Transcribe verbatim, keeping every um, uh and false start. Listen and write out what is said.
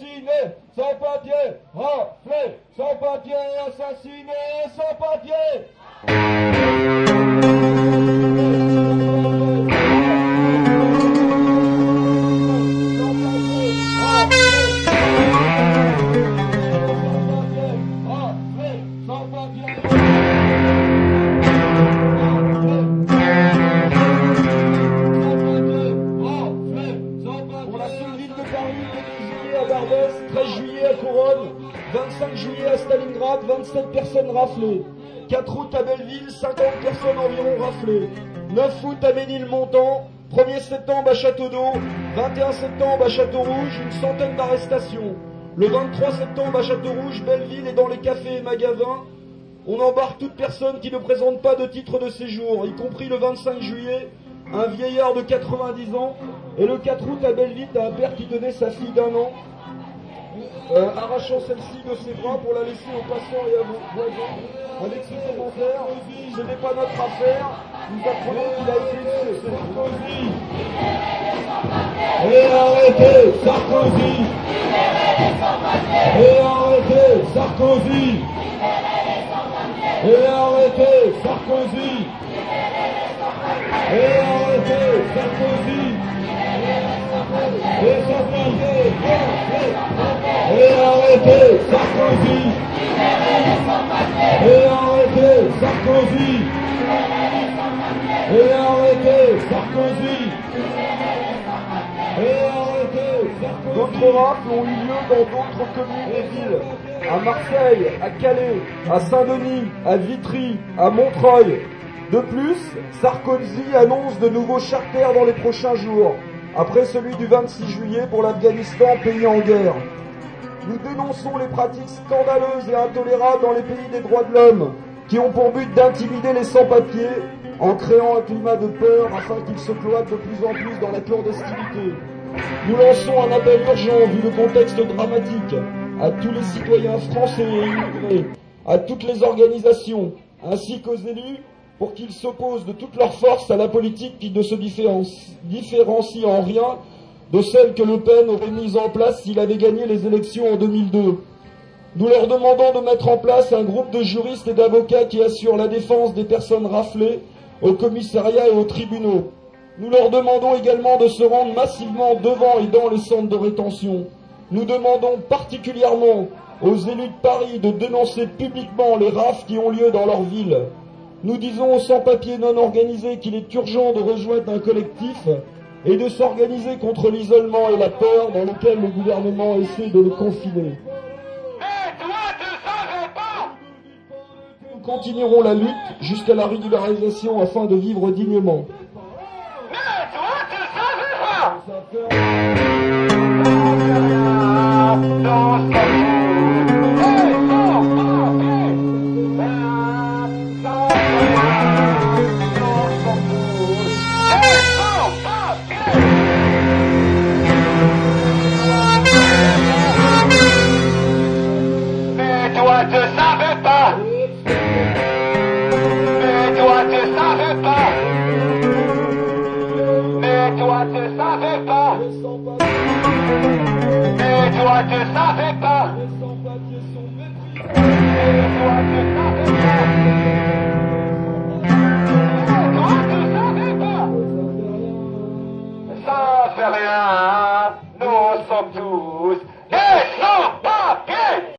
assassinés, sans papier, raflés, sans papier, assassinés, sans papier. treize juillet à Couronne, vingt-cinq juillet à Stalingrad, vingt-sept personnes raflées. quatre août à Belleville, cinquante personnes environ raflées. neuf août à Ménilmontant, premier septembre à Château-d'Eau, vingt et un septembre à Château-Rouge, une centaine d'arrestations. Le vingt-trois septembre à Château-Rouge, Belleville et dans les cafés et magasins, on embarque toute personne qui ne présente pas de titre de séjour, y compris le vingt-cinq juillet, un vieillard de quatre-vingt-dix ans, et le quatre août à Belleville, un père qui tenait sa fille d'un an, Euh, arrachant celle-ci de ses bras pour la laisser aux passants et à vos voisins. Avec ce commentaire, ce n'est pas notre affaire, nous apprenons qu'il a été tué. Sarkozy. Et arrêtez Sarkozy. Et arrêtez Sarkozy. Et arrêtez Sarkozy. Et arrêtez Sarkozy. Et Sarkozy. Et arrêtez Sarkozy. Et arrêtez Sarkozy. Et arrêtez Sarkozy. Et arrêtez Sarkozy. D'autres rafles ont eu lieu dans d'autres communes et villes. À Marseille, à Calais, à Saint-Denis, à Vitry, à Montreuil. De plus, Sarkozy annonce de nouveaux charters dans les prochains jours, après celui du vingt-six juillet pour l'Afghanistan, pays en guerre. Nous dénonçons les pratiques scandaleuses et intolérables dans les pays des droits de l'homme, qui ont pour but d'intimider les sans-papiers en créant un climat de peur afin qu'ils se cloîtrent de plus en plus dans la clandestinité. Nous lançons un appel urgent, vu le contexte dramatique, à tous les citoyens français et immigrés, à toutes les organisations, ainsi qu'aux élus, pour qu'ils s'opposent de toute leur force à la politique qui ne se différencie en rien de celle que Le Pen aurait mise en place s'il avait gagné les élections en deux mille deux. Nous leur demandons de mettre en place un groupe de juristes et d'avocats qui assurent la défense des personnes raflées au commissariat et aux tribunaux. Nous leur demandons également de se rendre massivement devant et dans les centres de rétention. Nous demandons particulièrement aux élus de Paris de dénoncer publiquement les rafles qui ont lieu dans leur ville. Nous disons aux sans-papiers non organisés qu'il est urgent de rejoindre un collectif et de s'organiser contre l'isolement et la peur dans lequel le gouvernement essaie de les confiner. Mais toi, tu savais pas! Nous continuerons la lutte jusqu'à la régularisation afin de vivre dignement. Mais toi, tu savais pas! Tu savais pas. Mais toi tu savais pas. Mais toi tu savais pas. Mais toi tu savais pas. Mais toi tu savais pas. Mais toi tu savais pas. Ça fait rien. Nous sommes tous